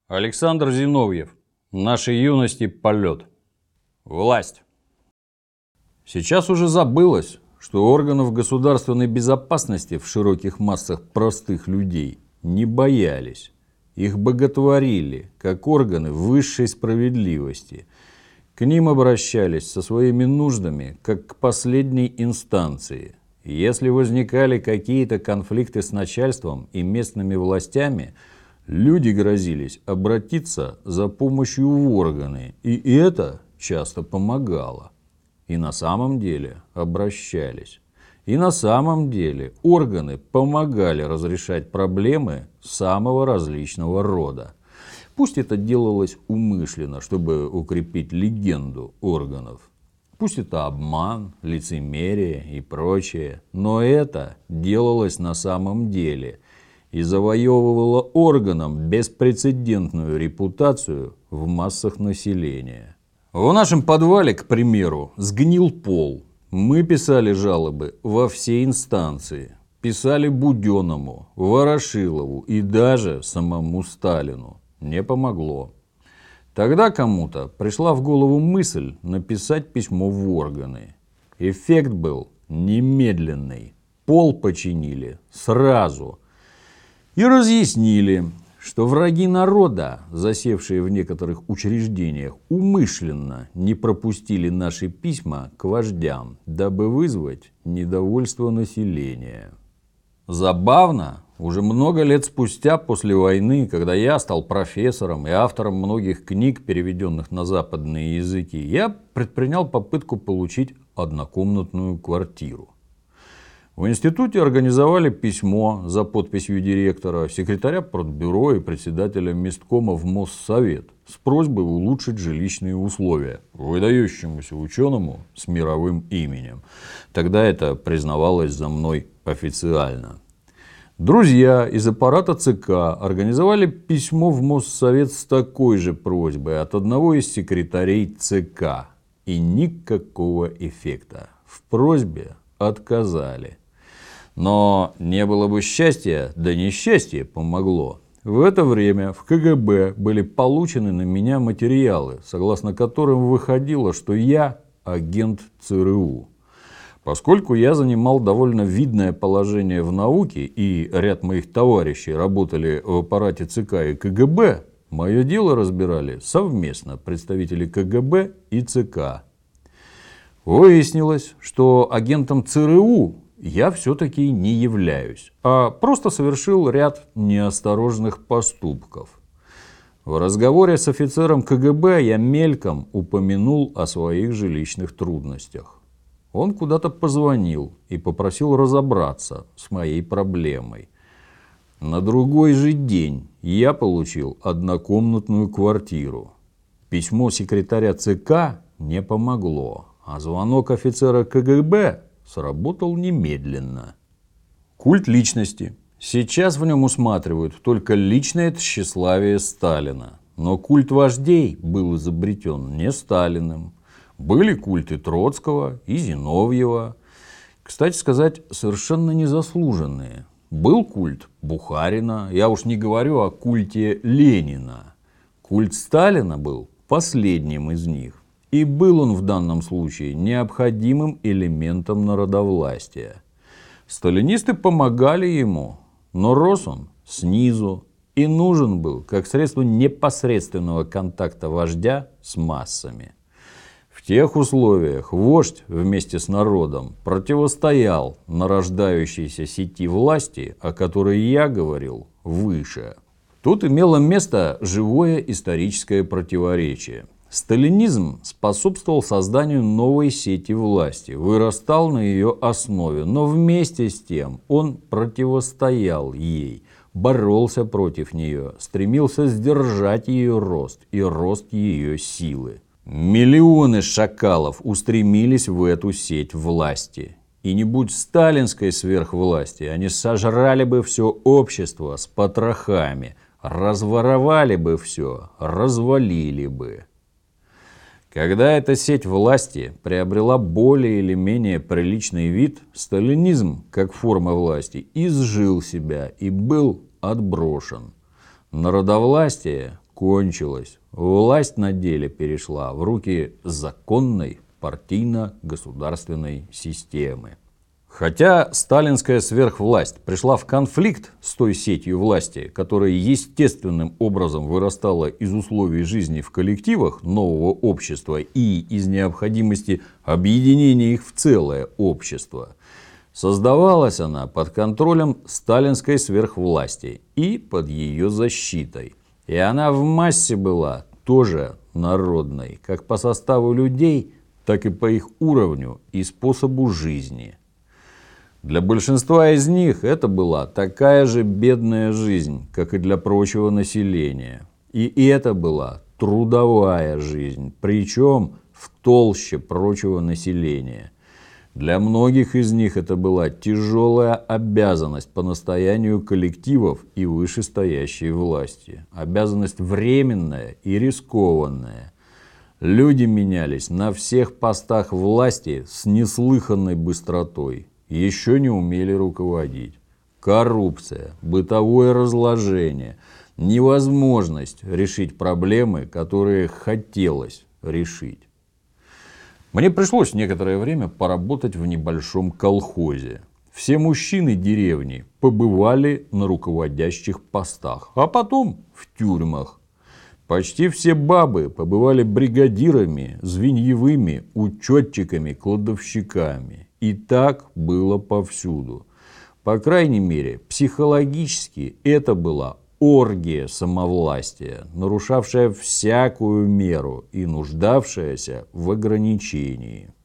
Александр Зиновьев. Нашей юности полет. Власть. Сейчас уже забылось, что органов государственной безопасности в широких массах простых людей не боялись. Их боготворили, как органы высшей справедливости. К ним обращались со своими нуждами, как к последней инстанции. Если возникали какие-то конфликты с начальством и местными властями, люди грозились обратиться за помощью в органы, и это часто помогало. И на самом деле обращались. И на самом деле органы помогали разрешать проблемы самого различного рода. Пусть это делалось умышленно, чтобы укрепить легенду органов. Пусть это обман, лицемерие и прочее, но это делалось на самом деле и завоевывало органам беспрецедентную репутацию в массах населения. В нашем подвале, к примеру, сгнил пол. Мы писали жалобы во все инстанции. Писали Буденному, Ворошилову и даже самому Сталину. Не помогло. Тогда кому-то пришла в голову мысль написать письмо в органы. Эффект был немедленный. Пол починили сразу. И разъяснили, что враги народа, засевшие в некоторых учреждениях, умышленно не пропустили наши письма к вождям, дабы вызвать недовольство населения. Забавно, уже много лет спустя после войны, когда я стал профессором и автором многих книг, переведенных на западные языки, я предпринял попытку получить однокомнатную квартиру. В институте организовали письмо за подписью директора, секретаря Продбюро и председателя месткома в Моссовет с просьбой улучшить жилищные условия выдающемуся ученому с мировым именем. Тогда это признавалось за мной официально. Друзья из аппарата ЦК организовали письмо в Моссовет с такой же просьбой от одного из секретарей ЦК. И никакого эффекта. В просьбе отказали. Но не было бы счастья, да несчастье помогло. В это время в КГБ были получены на меня материалы, согласно которым выходило, что я агент ЦРУ. Поскольку я занимал довольно видное положение в науке, и ряд моих товарищей работали в аппарате ЦК и КГБ, мое дело разбирали совместно представители КГБ и ЦК. Выяснилось, что агентом ЦРУ я все-таки не являюсь, а просто совершил ряд неосторожных поступков. В разговоре с офицером КГБ я мельком упомянул о своих жилищных трудностях. Он куда-то позвонил и попросил разобраться с моей проблемой. На другой же день я получил однокомнатную квартиру. Письмо секретаря ЦК не помогло, а звонок офицера КГБ сработал немедленно. Культ личности. Сейчас в нем усматривают только личное тщеславие Сталина. Но культ вождей был изобретен не Сталиным. Были культы Троцкого и Зиновьева. Кстати сказать, совершенно незаслуженные. Был культ Бухарина. Я уж не говорю о культе Ленина. Культ Сталина был последним из них. И был он в данном случае необходимым элементом народовластия. Сталинисты помогали ему, но рос он снизу и нужен был как средство непосредственного контакта вождя с массами. В тех условиях вождь вместе с народом противостоял нарождающейся сети власти, о которой я говорил выше. Тут имело место живое историческое противоречие. Сталинизм способствовал созданию новой сети власти, вырастал на ее основе, но вместе с тем он противостоял ей, боролся против нее, стремился сдержать ее рост и рост ее силы. Миллионы шакалов устремились в эту сеть власти. И не будь сталинской сверхвласти, они сожрали бы все общество с потрохами, разворовали бы все, развалили бы. Когда эта сеть власти приобрела более или менее приличный вид, сталинизм, как форма власти, изжил себя и был отброшен. Народовластие, кончилось. Власть на деле перешла в руки законной партийно-государственной системы. Хотя сталинская сверхвласть пришла в конфликт с той сетью власти, которая естественным образом вырастала из условий жизни в коллективах нового общества и из необходимости объединения их в целое общество, создавалась она под контролем сталинской сверхвласти и под ее защитой. И она в массе была тоже народной, как по составу людей, так и по их уровню и способу жизни. Для большинства из них это была такая же бедная жизнь, как и для прочего населения. И это была трудовая жизнь, причем в толще прочего населения. Для многих из них это была тяжелая обязанность по настоянию коллективов и вышестоящей власти. Обязанность временная и рискованная. Люди менялись на всех постах власти с неслыханной быстротой. Еще не умели руководить. Коррупция, бытовое разложение, невозможность решить проблемы, которые хотелось решить. Мне пришлось некоторое время поработать в небольшом колхозе. Все мужчины деревни побывали на руководящих постах, а потом в тюрьмах. Почти все бабы побывали бригадирами, звеньевыми, учетчиками, кладовщиками. И так было повсюду. По крайней мере, психологически это была оргия самовластия, нарушавшая всякую меру и нуждавшаяся в ограничении.